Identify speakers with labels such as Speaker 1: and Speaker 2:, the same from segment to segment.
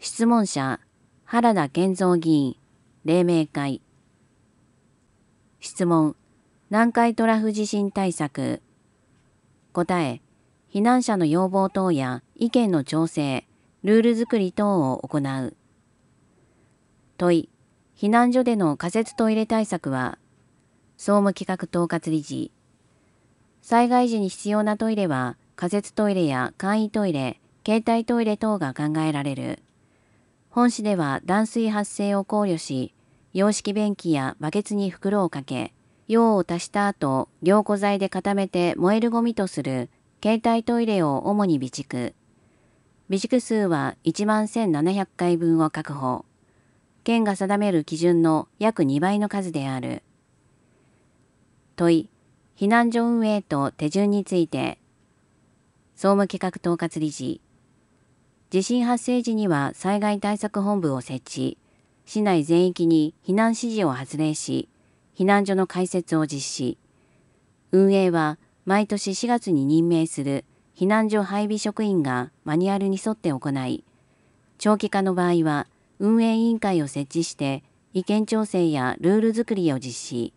Speaker 1: 質問者、原田健三議員、黎明会。質問、南海トラフ地震対策。答え、避難者の要望等や意見の調整、ルール作り等を行う。問い、避難所での仮設トイレ対策は、総務企画統括理事。災害時に必要なトイレは、仮設トイレや簡易トイレ、携帯トイレ等が考えられる。本市では断水発生を考慮し、洋式便器やバケツに袋をかけ、用を足した後、凝固剤で固めて燃えるゴミとする携帯トイレを主に備蓄。備蓄数は11,700回分を確保。県が定める基準の約2倍の数である。問い、避難所運営と手順について。総務企画統括理事。地震発生時には災害対策本部を設置、市内全域に避難指示を発令し、避難所の開設を実施。運営は毎年4月に任命する避難所配備職員がマニュアルに沿って行い、長期化の場合は運営委員会を設置して意見調整やルール作りを実施。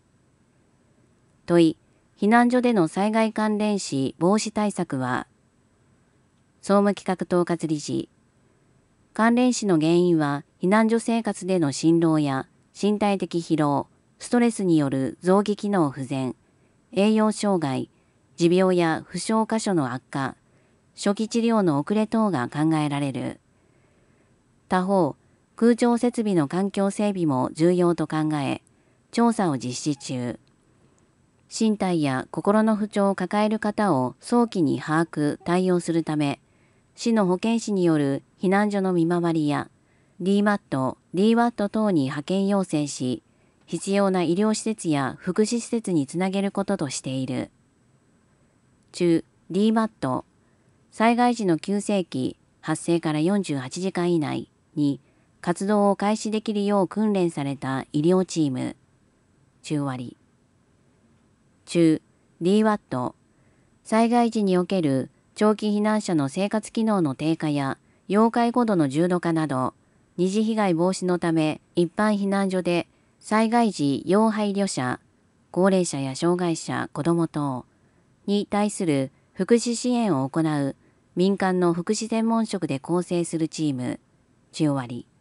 Speaker 1: 問い、避難所での災害関連死防止対策は。総務企画統括理事。関連死の原因は避難所生活での心労や身体的疲労、ストレスによる臓器機能不全、栄養障害、持病や負傷箇所の悪化、初期治療の遅れ等が考えられる。他方、空調設備の環境整備も重要と考え、調査を実施中。身体や心の不調を抱える方を早期に把握・対応するため、市の保健師による避難所の見回りや DMAT、DWAT 等に派遣要請し、必要な医療施設や福祉施設につなげることとしている。中 DMAT、災害時の急性期、発生から48時間以内に活動を開始できるよう訓練された医療チーム。中割。中 DWAT、災害時における長期避難者の生活機能の低下や要介護度の重度化など、二次被害防止のため一般避難所で災害時要配慮者、高齢者や障害者、子ども等に対する福祉支援を行う民間の福祉専門職で構成するチーム、中割。